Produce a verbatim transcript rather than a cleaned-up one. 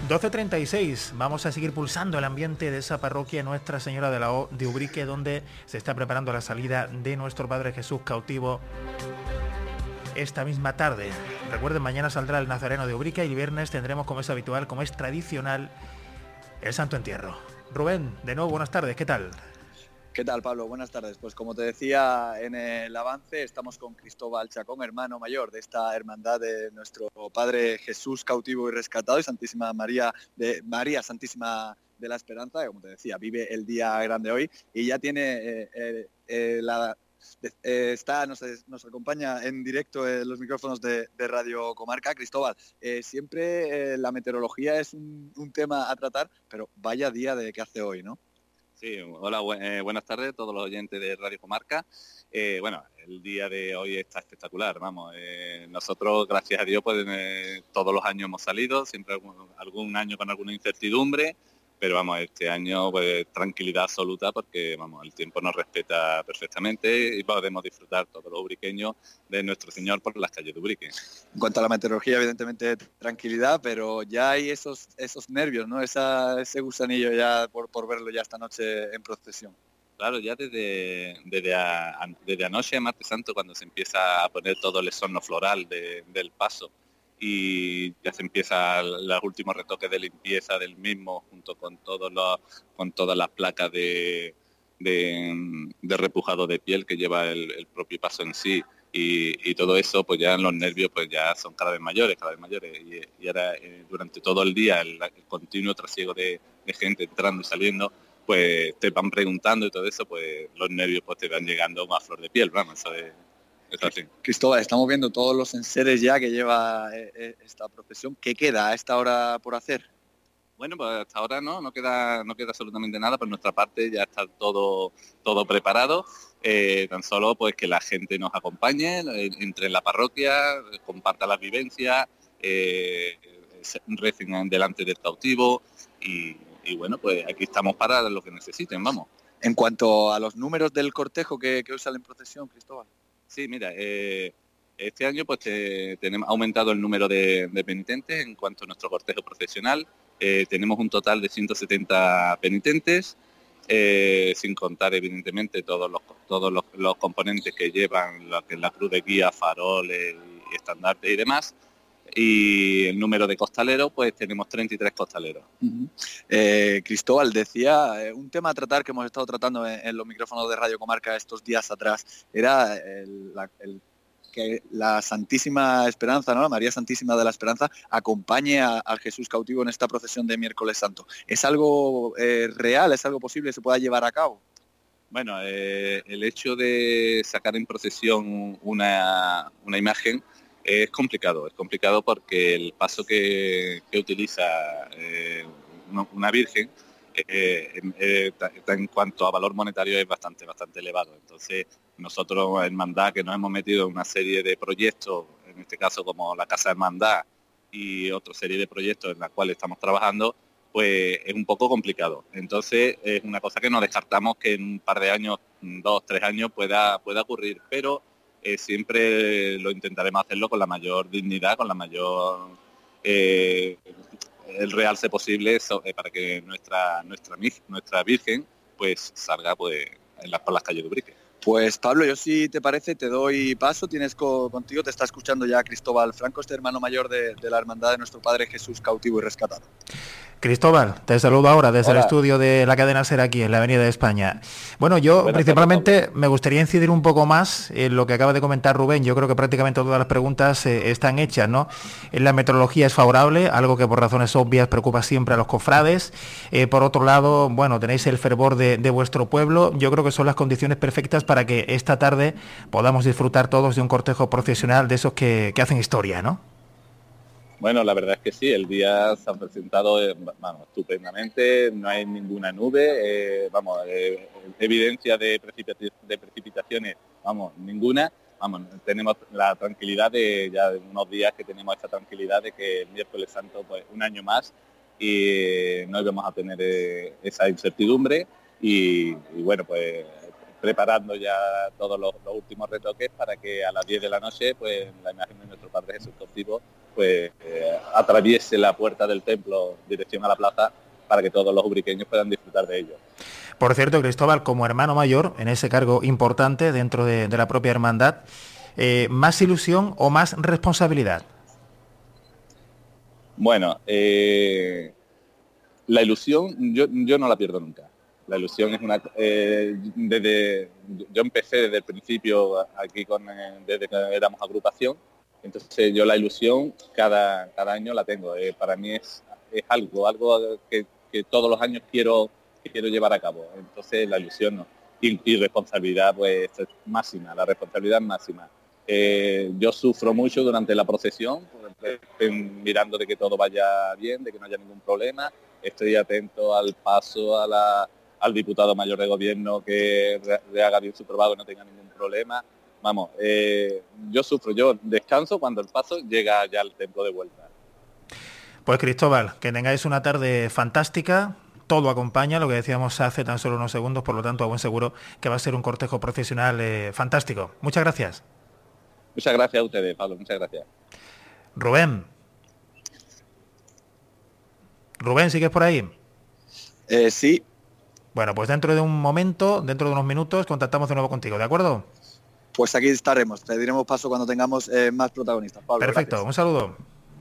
doce treinta y seis, vamos a seguir pulsando el ambiente de esa parroquia Nuestra Señora de la O de Ubrique, donde se está preparando la salida de nuestro Padre Jesús cautivo esta misma tarde. Recuerden, mañana saldrá el Nazareno de Ubrique y el viernes tendremos, como es habitual, como es tradicional, el Santo Entierro. Rubén, de nuevo, buenas tardes, ¿qué tal? ¿Qué tal, Pablo? Buenas tardes. Pues como te decía en el avance, estamos con Cristóbal Chacón, hermano mayor de esta hermandad de nuestro Padre Jesús cautivo y rescatado y Santísima María de María Santísima de la Esperanza, que como te decía, vive el día grande hoy y ya tiene eh, eh, eh, la eh, está nos, nos acompaña en directo en los micrófonos de, de Radio Comarca. Cristóbal, eh, siempre eh, la meteorología es un, un tema a tratar, pero vaya día de que hace hoy, ¿no? Sí, hola, bu eh, buenas tardes a todos los oyentes de Radio Comarca. Eh, bueno, el día de hoy está espectacular, vamos. Eh, nosotros, gracias a Dios, pues eh, todos los años hemos salido, siempre algún, algún año con alguna incertidumbre, pero vamos, este año pues tranquilidad absoluta porque vamos, el tiempo nos respeta perfectamente y podemos disfrutar todos los ubriqueños de nuestro Señor por las calles de Ubrique. En cuanto a la meteorología, evidentemente tranquilidad, pero ya hay esos esos nervios, ¿no? Esa, ese gusanillo ya por, por verlo ya esta noche en procesión. Claro, ya desde, desde, a, desde anoche, martes santo, cuando se empieza a poner todo el esorno floral de, del paso y ya se empieza los últimos retoques de limpieza del mismo, junto con todos los, con todas las placas de, de, de repujado de piel que lleva el, el propio paso en sí. Y, y todo eso, pues ya los nervios pues ya son cada vez mayores, cada vez mayores. Y, y ahora eh, durante todo el día el, el continuo trasiego de, de gente entrando y saliendo, pues te van preguntando y todo eso, pues los nervios pues te van llegando a flor de piel, vamos, eso es, es así. Cristóbal, estamos viendo todos los enseres ya que lleva eh, esta procesión. ¿Qué queda a esta hora por hacer? Bueno, pues hasta ahora no, no queda, no queda absolutamente nada, por nuestra parte ya está todo, todo preparado, eh, tan solo pues que la gente nos acompañe, entre en la parroquia, comparta las vivencias, eh, recen delante del cautivo y, y bueno, pues aquí estamos para lo que necesiten, vamos. En cuanto a los números del cortejo que, que hoy sale en procesión, Cristóbal. Sí, mira, eh, este año pues te, tenemos aumentado el número de, de penitentes en cuanto a nuestro cortejo procesional. Eh, tenemos un total de ciento setenta penitentes, eh, sin contar evidentemente todos los todos los, los componentes que llevan la, que la cruz de guía, faroles, y estandartes y demás. Y el número de costaleros, pues tenemos treinta y tres costaleros. Uh-huh. eh, Cristóbal, decía, eh, un tema a tratar que hemos estado tratando en, en los micrófonos de Radio Comarca estos días atrás, era el, la, el que la Santísima Esperanza, ¿no? La María Santísima de la Esperanza, acompañe a, a Jesús cautivo en esta procesión de Miércoles Santo. ¿Es algo eh, real, es algo posible que se pueda llevar a cabo? Bueno, eh, el hecho de sacar en procesión una, una imagen es complicado, es complicado porque el paso que, que utiliza eh, una virgen eh, eh, en cuanto a valor monetario es bastante, bastante elevado. Entonces nosotros, Hermandad, que nos hemos metido en una serie de proyectos, en este caso como la Casa Hermandad y otra serie de proyectos en la cuales estamos trabajando, pues es un poco complicado. Entonces es una cosa que no descartamos que en un par de años, dos, tres años pueda, pueda ocurrir, pero Eh, siempre lo intentaremos hacerlo con la mayor dignidad, con la mayor eh, el realce posible so, eh, para que nuestra nuestra nuestra Virgen pues salga pues en las, por las calles de Ubrique. Pues Pablo, yo si te parece te doy paso, tienes co contigo, te está escuchando ya Cristóbal Franco, este hermano mayor de, de la Hermandad de nuestro Padre Jesús cautivo y rescatado. Cristóbal, te saludo ahora desde Hola. El estudio de la cadena SER aquí en la Avenida de España. Bueno, yo Buenas principalmente tardes, me gustaría incidir un poco más en lo que acaba de comentar Rubén. Yo creo que prácticamente todas las preguntas eh, están hechas, ¿no? La meteorología es favorable, algo que por razones obvias preocupa siempre a los cofrades. Eh, por otro lado, bueno, tenéis el fervor de, de vuestro pueblo. Yo creo que son las condiciones perfectas para que esta tarde podamos disfrutar todos de un cortejo procesional de esos que, que hacen historia, ¿no? Bueno, la verdad es que sí, el día se ha presentado eh, vamos, estupendamente, no hay ninguna nube, eh, vamos, eh, evidencia de, precipita de precipitaciones, vamos, ninguna, vamos, tenemos la tranquilidad de ya de unos días que tenemos esta tranquilidad de que el miércoles santo, pues un año más, y no íbamos a tener eh, esa incertidumbre, y, y bueno, pues preparando ya todos los, los últimos retoques para que a las diez de la noche, pues la imagen de nuestro Padre Jesús cautivo pues eh, atraviese la puerta del templo dirección a la plaza para que todos los ubriqueños puedan disfrutar de ello. Por cierto, Cristóbal, como hermano mayor, en ese cargo importante dentro de, de la propia hermandad, eh, ¿más ilusión o más responsabilidad? Bueno, eh, la ilusión yo, yo no la pierdo nunca. La ilusión es una... Eh, desde yo empecé desde el principio aquí, con eh, desde que éramos agrupación, entonces yo la ilusión cada, cada año la tengo. Eh, para mí es, es algo, algo que, que todos los años quiero, quiero llevar a cabo. Entonces la ilusión no. Y, y responsabilidad pues es máxima, la responsabilidad máxima. Eh, yo sufro mucho durante la procesión, mirando de que todo vaya bien, de que no haya ningún problema. Estoy atento al paso, a la, al diputado mayor de gobierno que le haga bien su trabajo y no tenga ningún problema. Vamos, eh, yo sufro, yo descanso cuando el paso llega ya al templo de vuelta. Pues Cristóbal, que tengáis una tarde fantástica. Todo acompaña, lo que decíamos hace tan solo unos segundos, por lo tanto a buen seguro que va a ser un cortejo profesional eh, fantástico. Muchas gracias. Muchas gracias a ustedes, Pablo, muchas gracias. Rubén. Rubén, ¿sigues por ahí? Eh, sí. Bueno, pues dentro de un momento, dentro de unos minutos, contactamos de nuevo contigo, ¿de acuerdo? Pues aquí estaremos, te diremos paso cuando tengamos eh, más protagonistas. Pablo, perfecto, gracias. Un saludo.